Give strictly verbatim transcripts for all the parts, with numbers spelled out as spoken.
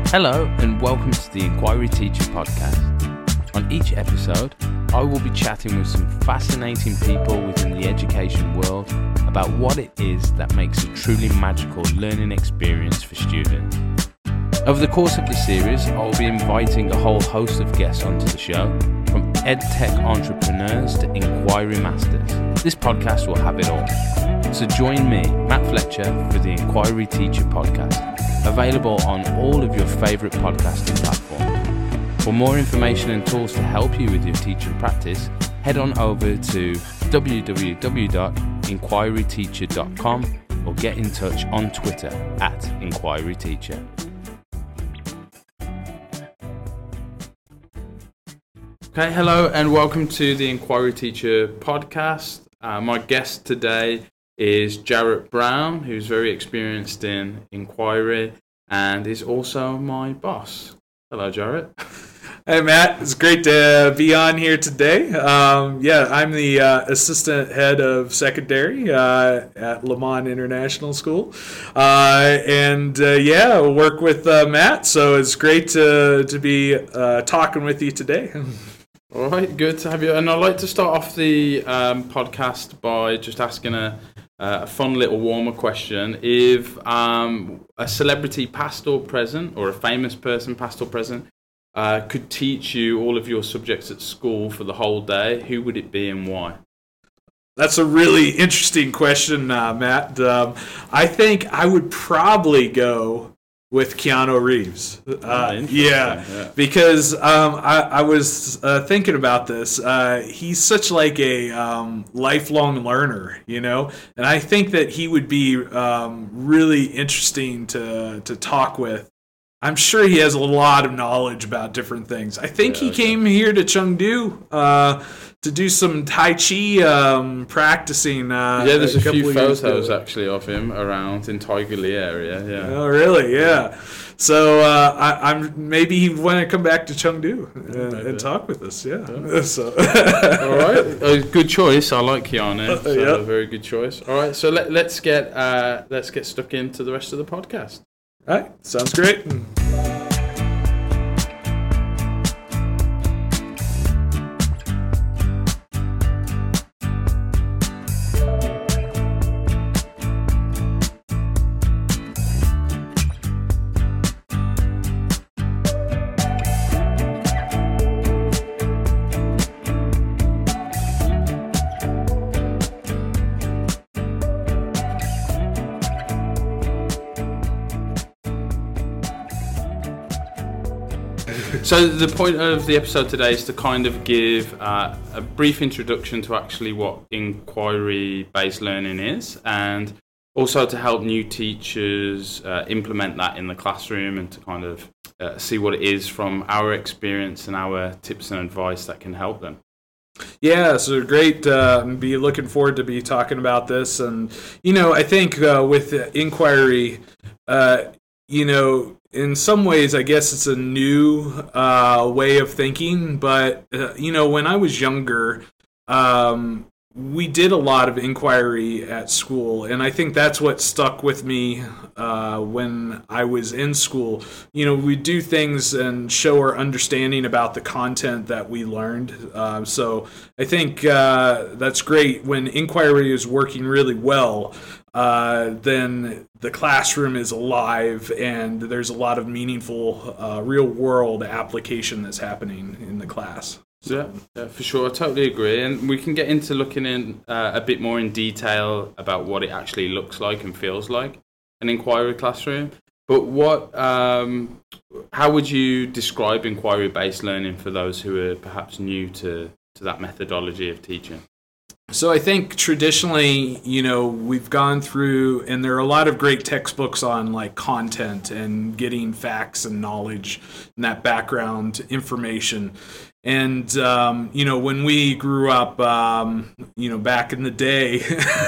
Hello and welcome to the Inquiry Teacher podcast. On each episode, I will be chatting with some fascinating people within the education world about what it is that makes a truly magical learning experience for students. Over the course of this series, I will be inviting a whole host of guests onto the show, from EdTech entrepreneurs to inquiry masters. This podcast will have it all. So join me, Matt Fletcher, for the Inquiry Teacher podcast, available on all of your favourite podcasting platforms. For more information and tools to help you with your teaching practice, head on over to w w w dot inquiry teacher dot com or get in touch on Twitter at Inquiry Teacher. Okay, hello and welcome to the Inquiry Teacher podcast. Uh, my guest today is Jarrett Brown, who's very experienced in inquiry and is also my boss. Hello, Jarrett. Hey, Matt. It's great to be on here today. Um, yeah, I'm the uh, assistant head of secondary uh, at Lamont International School. Uh, and, uh, yeah, I work with uh, Matt, so it's great to, to be uh, talking with you today. All right, good to have you. And I'd like to start off the um, podcast by just asking a, a fun little warmer question. If um, a celebrity past or present, or a famous person past or present, uh, could teach you all of your subjects at school for the whole day, who would it be and why? That's a really interesting question, uh, Matt. Um, I think I would probably go with Keanu Reeves. Uh, oh, yeah, yeah, because um, I, I was uh, thinking about this. Uh, he's such like a um, lifelong learner, you know, and I think that he would be um, really interesting to to talk with. I'm sure he has a lot of knowledge about different things. I think yeah, he okay. came here to Chengdu uh, to do some Tai Chi um, practicing. Uh, yeah, there's a, a few photos ago. actually of him around in Tiger Li area. Yeah. Oh, really? Yeah. So uh, I, I'm maybe he want to come back to Chengdu and, and talk with us. Yeah. yeah. So. All right. Uh, good choice. I like Keanu. So uh, yeah. Very good choice. All right. So let, let's get uh, let's get stuck into the rest of the podcast. All right. Sounds great. So the point of the episode today is to kind of give uh, a brief introduction to actually what inquiry-based learning is, and also to help new teachers uh, implement that in the classroom and to kind of uh, see what it is from our experience and our tips and advice that can help them. Yeah, so great. Uh, be looking forward to be talking about this. And, you know, I think uh, with inquiry, uh, you know, in some ways, I guess it's a new uh, way of thinking. But, uh, you know, when I was younger, um, we did a lot of inquiry at school. And I think that's what stuck with me uh, when I was in school. You know, we do things and show our understanding about the content that we learned. Uh, so I think uh, that's great. When inquiry is working really well, Uh, then the classroom is alive and there's a lot of meaningful uh, real-world application that's happening in the class. So. Yeah, yeah, for sure. I totally agree. And we can get into looking in uh, a bit more in detail about what it actually looks like and feels like an inquiry classroom. But what, um, how would you describe inquiry-based learning for those who are perhaps new to, to that methodology of teaching? So I think traditionally, you know, we've gone through, and there are a lot of great textbooks on like content and getting facts and knowledge and that background information. And, um, you know, when we grew up, um, you know, back in the day,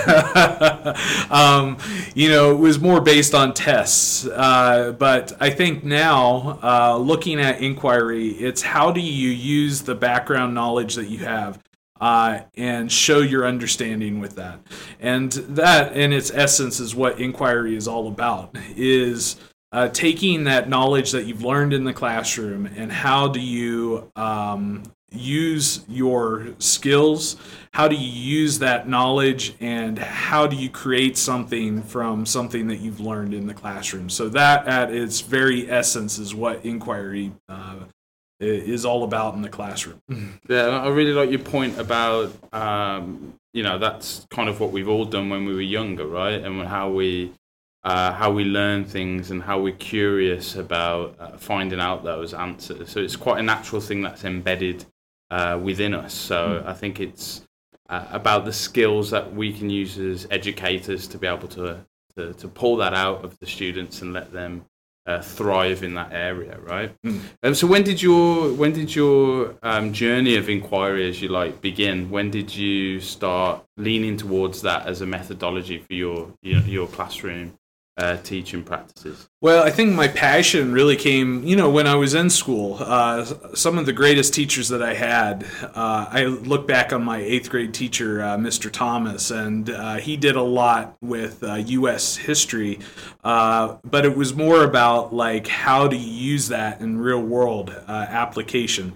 um, you know, it was more based on tests. Uh, but I think now, uh, looking at inquiry, it's how do you use the background knowledge that you have uh, and show your understanding with that. And that, in its essence, is what inquiry is all about, is uh, taking that knowledge that you've learned in the classroom and how do you um, use your skills, how do you use that knowledge, and how do you create something from something that you've learned in the classroom. So that at its very essence is what inquiry uh, is all about in the classroom. Yeah, I really like your point about, um, you know, that's kind of what we've all done when we were younger, right? And how we uh, how we learn things and how we're curious about uh, finding out those answers. So it's quite a natural thing that's embedded uh, within us. So I think it's uh, about the skills that we can use as educators to be able to, to, to pull that out of the students and let them Uh, thrive in that area, right? Mm. Um, so when did your when did your um, journey of inquiry, as you like, begin? When did you start leaning towards that as a methodology for your your, your classroom uh, teaching practices? Well, I think my passion really came, you know, when I was in school. Uh, some of the greatest teachers that I had, uh, I look back on my eighth grade teacher, uh, Mister Thomas, and uh, he did a lot with uh, U S history, uh, but it was more about like how do you use that in real world uh, application.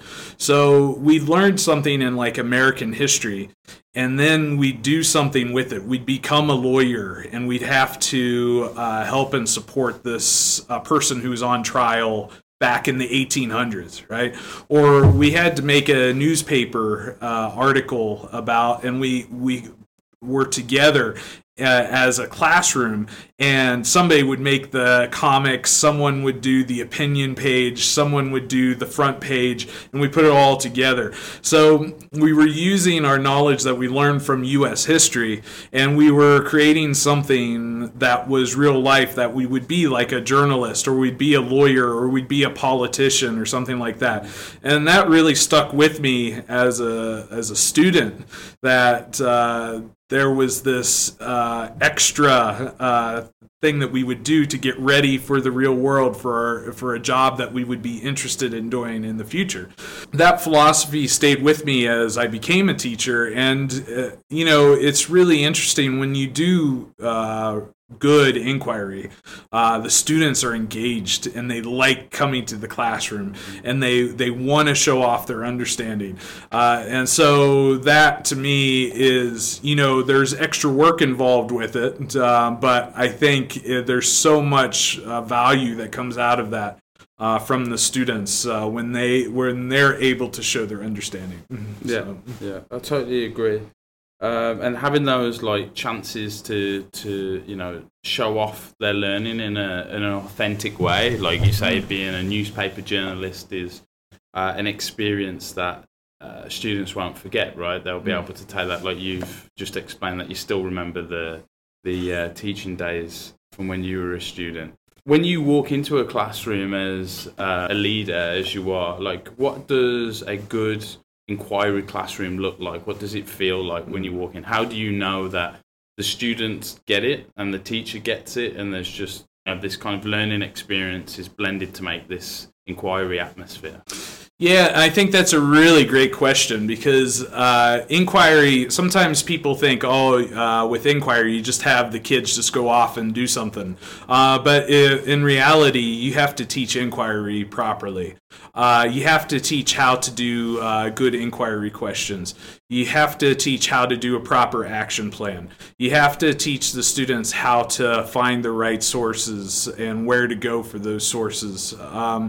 So we learned something in like American history, and then we'd do something with it. We'd become a lawyer, and we'd have to uh, help and support this uh, person who was on trial back in the eighteen hundreds, right? Or we had to make a newspaper uh, article about, and we we were together uh, as a classroom, and somebody would make the comics, someone would do the opinion page, someone would do the front page, and we put it all together. So we were using our knowledge that we learned from U S history, and we were creating something that was real life, that we would be like a journalist, or we'd be a lawyer, or we'd be a politician, or something like that. And that really stuck with me as a as a student, that uh, there was this uh, extra uh, thing that we would do to get ready for the real world, for our, for a job that we would be interested in doing in the future. That philosophy stayed with me as I became a teacher, and uh, you know, it's really interesting when you do uh, good inquiry. Uh, the students are engaged, and they like coming to the classroom, and they, they want to show off their understanding. Uh, and so that, to me, is, you know, there's extra work involved with it, uh, but I think there's so much uh, value that comes out of that uh, from the students uh, when they when they're able to show their understanding. Yeah, so. yeah, I totally agree. Um, and having those like chances to to you know show off their learning in a in an authentic way, like you say, being a newspaper journalist is uh, an experience that uh, students won't forget. Right? They'll be able to take that, like you've just explained, that you still remember the the uh, teaching days from when you were a student. When you walk into a classroom as uh, a leader, as you are, like what does a good inquiry classroom look like? What does it feel like when you walk in? How do you know that the students get it and the teacher gets it, and there's just, you know, this kind of learning experience is blended to make this inquiry atmosphere? Yeah, I think that's a really great question, because uh, inquiry, sometimes people think, oh, uh, with inquiry, you just have the kids just go off and do something. Uh, but in reality, you have to teach inquiry properly. Uh, you have to teach how to do uh, good inquiry questions. You have to teach how to do a proper action plan. You have to teach the students how to find the right sources and where to go for those sources. Um,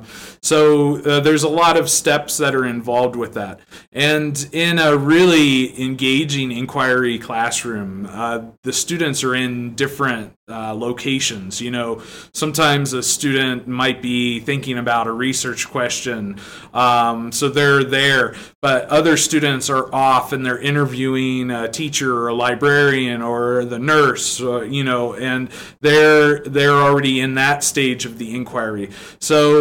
so uh, there's a lot of steps that are involved with that. And in a really engaging inquiry classroom, uh, the students are in different uh, locations. You know, sometimes a student might be thinking about a research question, um, so they're there, but other students are off and they're interviewing a teacher or a librarian or the nurse, uh, you know, and they're they're already in that stage of the inquiry. So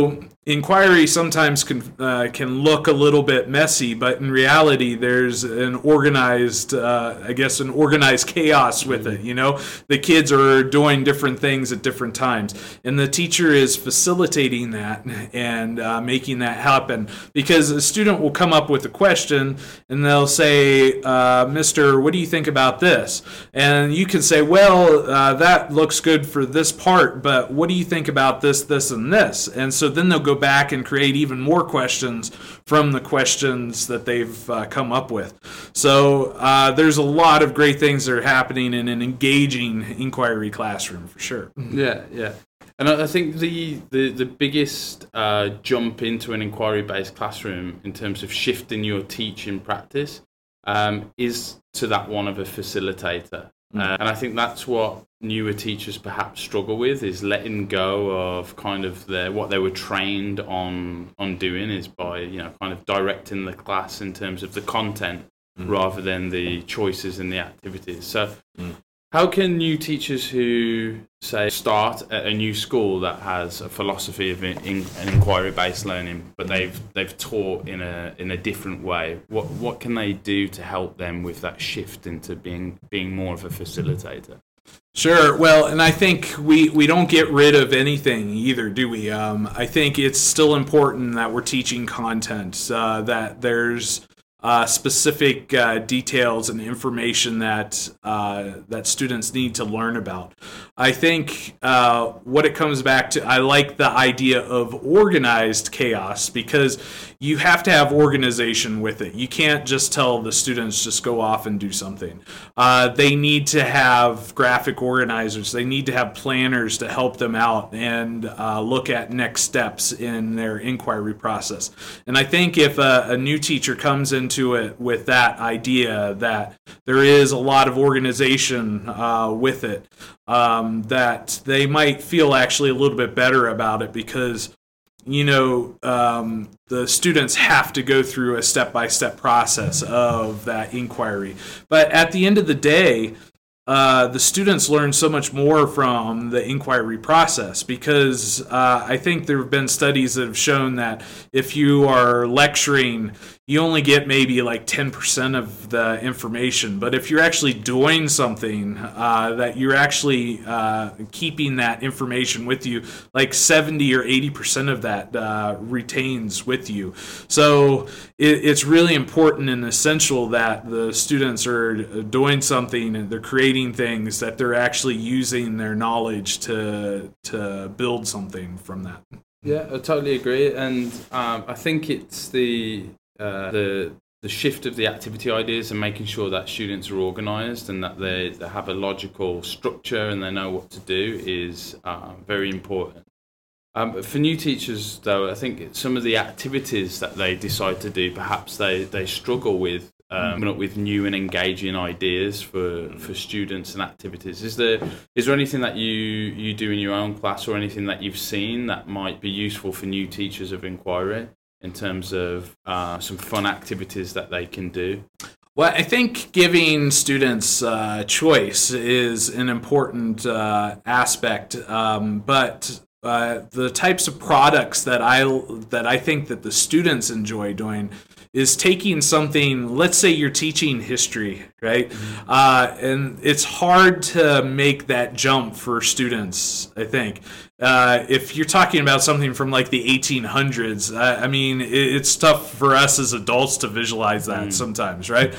inquiry sometimes can uh, can look a little bit messy, but in reality, there's an organized, uh, I guess, an organized chaos with it. You know, the kids are doing different things at different times, and the teacher is facilitating that and uh, making that happen. Because a student will come up with a question, and they'll say, uh, "Mister, what do you think about this?" And you can say, "Well, uh, that looks good for this part, but what do you think about this, this, and this?" And so then they'll go back and create even more questions from the questions that they've uh, come up with. So uh, there's a lot of great things that are happening in an engaging inquiry classroom, for sure. Yeah, yeah. And I think the, the, the biggest uh, jump into an inquiry-based classroom in terms of shifting your teaching practice um, is to that one of a facilitator. Mm. Uh, and I think that's what newer teachers perhaps struggle with, is letting go of kind of their, what they were trained on on doing, is by, you know, kind of directing the class in terms of the content mm. rather than the choices and the activities. So mm. how can new teachers who, say, start at a new school that has a philosophy of in, in, an inquiry-based learning, but they've they've taught in a in a different way, what what can they do to help them with that shift into being being more of a facilitator? Sure. Well, and I think we, we don't get rid of anything either, do we? Um, I think it's still important that we're teaching content, uh, that there's uh, specific uh, details and information that uh, that students need to learn about. I think uh, what it comes back to, I like the idea of organized chaos, because you have to have organization with it. You can't just tell the students just go off and do something. Uh, they need to have graphic organizers. They need to have planners to help them out and uh, look at next steps in their inquiry process. And I think if a, a new teacher comes into it with that idea that there is a lot of organization uh, with it, um, that they might feel actually a little bit better about it, because you know, um, the students have to go through a step-by-step process of that inquiry. But at the end of the day, uh, the students learn so much more from the inquiry process, because uh, I think there have been studies that have shown that if you are lecturing, you only get maybe like ten percent of the information. But if you're actually doing something, uh, that you're actually uh, keeping that information with you, like seventy or eighty percent of that uh, retains with you. So it, it's really important and essential that the students are doing something and they're creating things, that they're actually using their knowledge to to build something from that. Yeah, I totally agree. And um, I think it's the Uh, the the shift of the activity ideas and making sure that students are organised and that they, they have a logical structure and they know what to do is uh, very important. Um, but for new teachers, though, I think some of the activities that they decide to do, perhaps they, they struggle with um, coming up with new and engaging ideas for, for students and activities. Is there is there anything that you, you do in your own class, or anything that you've seen that might be useful for new teachers of inquiry, in terms of uh, some fun activities that they can do? Well, I think giving students uh, choice is an important uh, aspect, um, but uh, the types of products that I that I think that the students enjoy doing is taking something, let's say you're teaching history, right? Mm-hmm. Uh, and it's hard to make that jump for students, I think. Uh, if you're talking about something from like the eighteen hundreds, I, I mean, it, it's tough for us as adults to visualize that mm. sometimes, right?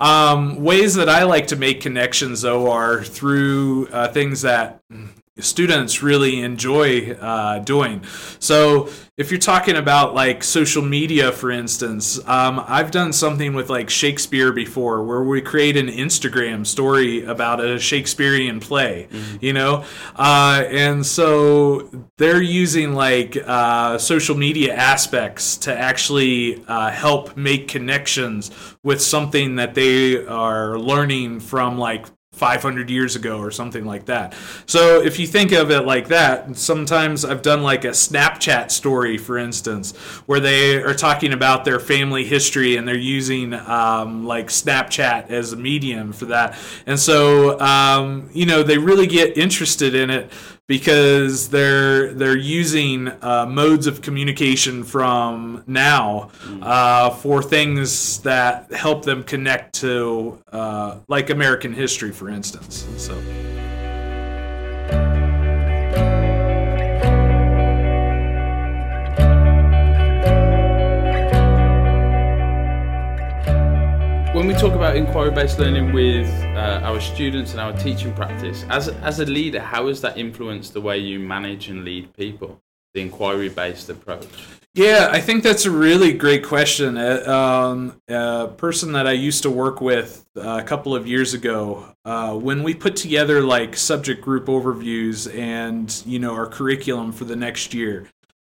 Um, ways that I like to make connections, though, are through uh, things that students really enjoy uh, doing. So if you're talking about like social media, for instance, um, I've done something with like Shakespeare before, where we create an Instagram story about a Shakespearean play, mm-hmm. you know, uh, and so they're using like uh, social media aspects to actually uh, help make connections with something that they are learning from like five hundred years ago or something like that. So if you think of it like that, sometimes I've done like a Snapchat story, for instance, where they are talking about their family history and they're using um, like Snapchat as a medium for that. And so, um, you know, they really get interested in it because they're they're using uh, modes of communication from now uh, for things that help them connect to uh, like American history, for instance. So. When we talk about inquiry-based learning with uh, our students and our teaching practice, as as a leader, how has that influenced the way you manage and lead people, the inquiry-based approach? Yeah, I think that's a really great question. Uh, um, a person that I used to work with uh, a couple of years ago, uh, when we put together like subject group overviews and, you know, our curriculum for the next year,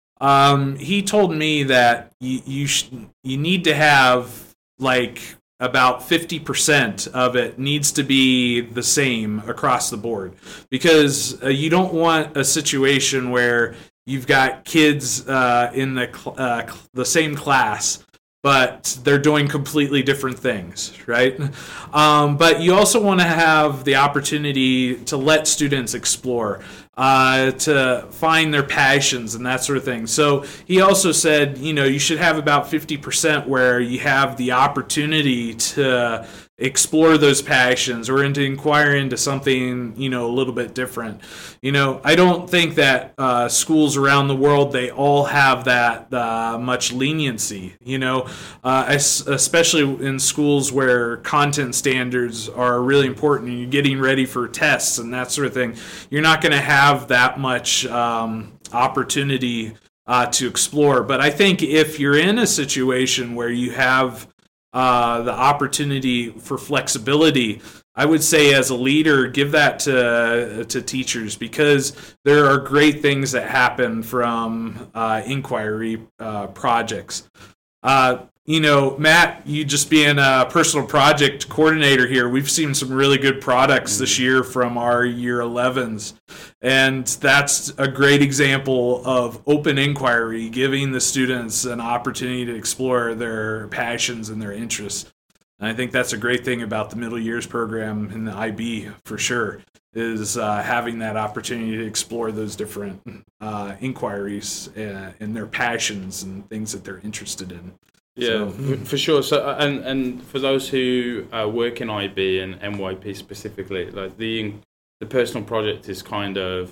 um, he told me that you you, sh- you need to have like about fifty percent of it needs to be the same across the board, because uh, you don't want a situation where you've got kids uh, in the cl- uh, cl- the same class, but they're doing completely different things, right? Um, but you also want to have the opportunity to let students explore, uh, to find their passions and that sort of thing. So he also said, you know, you should have about fifty percent where you have the opportunity to explore those passions or to inquire into something, you know, a little bit different. You know, I don't think that uh, schools around the world, they all have that uh, much leniency, you know, uh, especially in schools where content standards are really important and you're getting ready for tests and that sort of thing. You're not going to have that much um, opportunity uh, to explore. But I think if you're in a situation where you have Uh, the opportunity for flexibility, I would say as a leader, give that to to teachers, because there are great things that happen from uh, inquiry uh, projects. Uh, you know, Matt, you just being a personal project coordinator here, we've seen some really good products this year from our year elevens. And that's a great example of open inquiry, giving the students an opportunity to explore their passions and their interests. And I think that's a great thing about the middle years program in the I B, for sure, is uh, having that opportunity to explore those different uh, inquiries and, and their passions and things that they're interested in. Yeah, so, for sure. So, and and for those who uh, work in I B and N Y P specifically, like the the personal project is kind of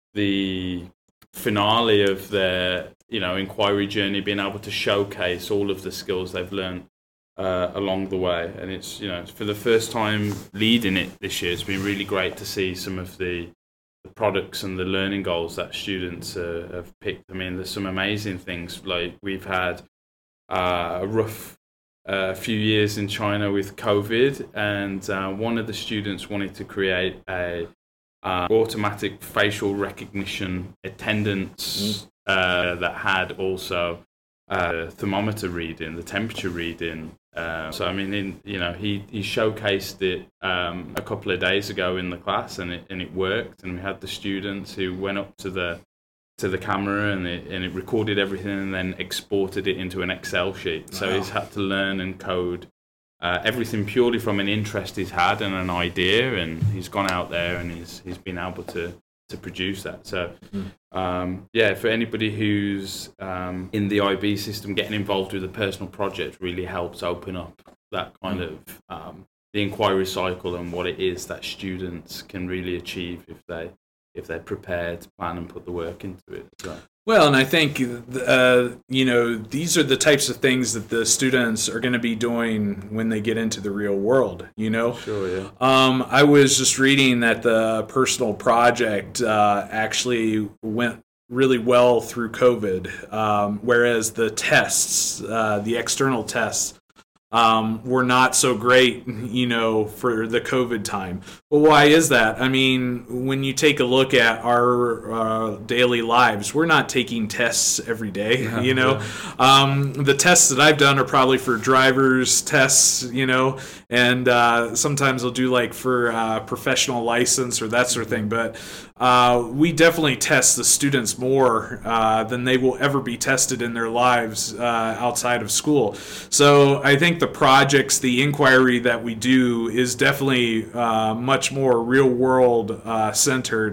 the finale of their, you know, inquiry journey, being able to showcase all of the skills they've learned uh, along the way. And it's, you know, for the first time leading it this year, it's been really great to see some of the, the products and the learning goals that students uh, have picked. I mean, there's some amazing things. Like we've had uh, a rough uh, few years in China with COVID, and uh, one of the students wanted to create a uh, automatic facial recognition attendance uh, that had also uh, thermometer reading, the temperature reading. Uh, so I mean, in, you know, he, he showcased it um, a couple of days ago in the class, and it and it worked. And we had the students who went up to the to the camera, and it and it recorded everything, and then exported it into an Excel sheet. So wow. He's had to learn and code uh, everything purely from an interest he's had and an idea, and he's gone out there and he's he's been able to. to produce that. So um, yeah, for anybody who's um, in the I B system, getting involved with a personal project really helps open up that kind of um, the inquiry cycle and what it is that students can really achieve if they if they're prepared to plan and put the work into it. So. Well, and I think, uh, you know, these are the types of things that the students are going to be doing when they get into the real world, you know? Sure, yeah. Um, I was just reading that the personal project uh, actually went really well through COVID, um, whereas the tests, uh, the external tests, um, were not so great, you know, for the COVID time. Well, why is that? I mean, when you take a look at our uh, daily lives, we're not taking tests every day, yeah, you know. Yeah. Um, the tests that I've done are probably for driver's tests, you know, and uh, sometimes I'll do like for uh, professional license or that sort of thing. But uh, we definitely test the students more uh, than they will ever be tested in their lives uh, outside of school. So I think the projects, the inquiry that we do is definitely uh, much more real world uh, centered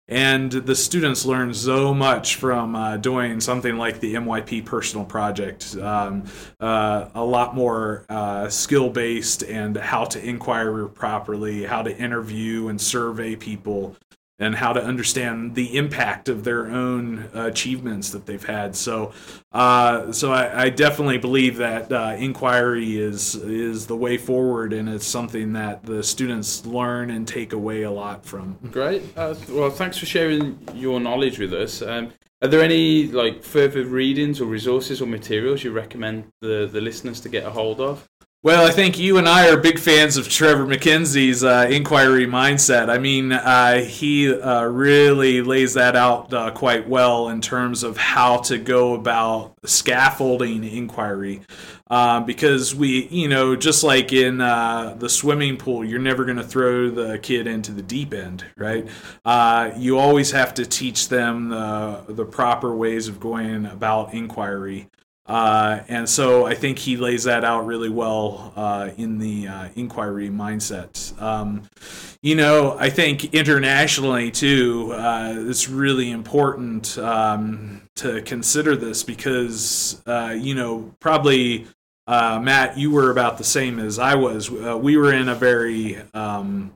And the students learn so much from uh, doing something like the M Y P personal project. Um, uh, a lot more uh, skill-based and how to inquire properly, how to interview and survey people, and how to understand the impact of their own achievements that they've had. So, uh, so I, I definitely believe that uh, inquiry is is the way forward, and it's something that the students learn and take away a lot from. Great. Uh, well, thanks for sharing your knowledge with us. Um, are there any like further readings or resources or materials you recommend the, the listeners to get a hold of? Well, I think you and I are big fans of Trevor McKenzie's uh, inquiry mindset. I mean, uh, he uh, really lays that out uh, quite well in terms of how to go about scaffolding inquiry. Uh, because we, you know, just like in uh, the swimming pool, you're never going to throw the kid into the deep end, right? Uh, you always have to teach them the, the proper ways of going about inquiry. Uh, and so I think he lays that out really well uh, in the uh, inquiry mindset. Um, you know, I think internationally, too, uh, it's really important um, to consider this because, uh, you know, probably, uh, Matt, you were about the same as I was. Uh, we were in a very... Um,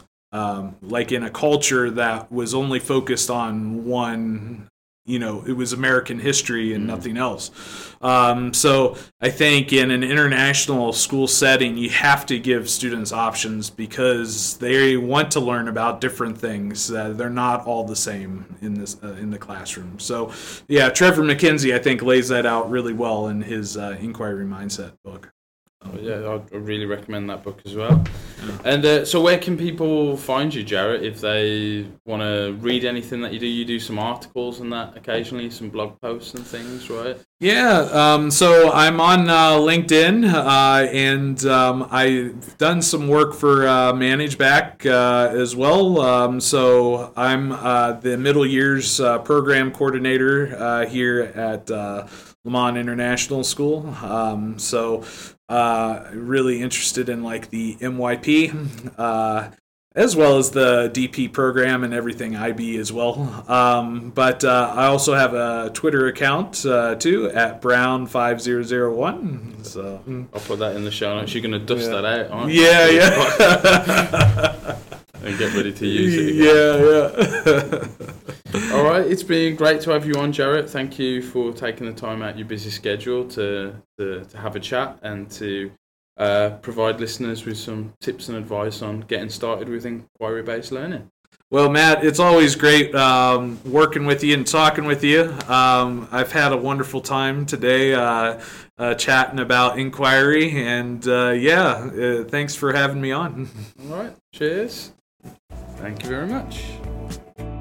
um, like in a culture that was only focused on one... You know, it was American history and nothing else. Um, so I think in an international school setting, you have to give students options because they want to learn about different things. Uh, they're not all the same in this uh, in the classroom. So, yeah, Trevor McKenzie, I think, lays that out really well in his uh, Inquiry Mindset book. Oh, yeah, I'd really recommend that book as well. And uh, so where can people find you, Jarrett, if they want to read anything that you do? You do some articles and that occasionally, some blog posts and things, right? Yeah, um, so I'm on uh, LinkedIn, uh, and um, I've done some work for uh, ManageBack uh, as well. Um, so I'm uh, the middle years uh, program coordinator uh, here at uh, Lamont International School. Um, so uh, really interested in like the M Y P, uh, as well as the D P program and everything I B as well. Um, but uh, I also have a Twitter account uh, too at Brown five zero zero one. So I'll put that in the show notes. You're going to dust yeah. that out, aren't you? Yeah, yeah. And get ready to use it Yeah, again. yeah. All right, it's been great to have you on, Jarrett. Thank you for taking the time out of your busy schedule to to, to have a chat and to uh, provide listeners with some tips and advice on getting started with inquiry-based learning. Well, Matt, it's always great um, working with you and talking with you. Um, I've had a wonderful time today uh, uh, chatting about inquiry, and uh, yeah, uh, thanks for having me on. All right, cheers. Thank you very much.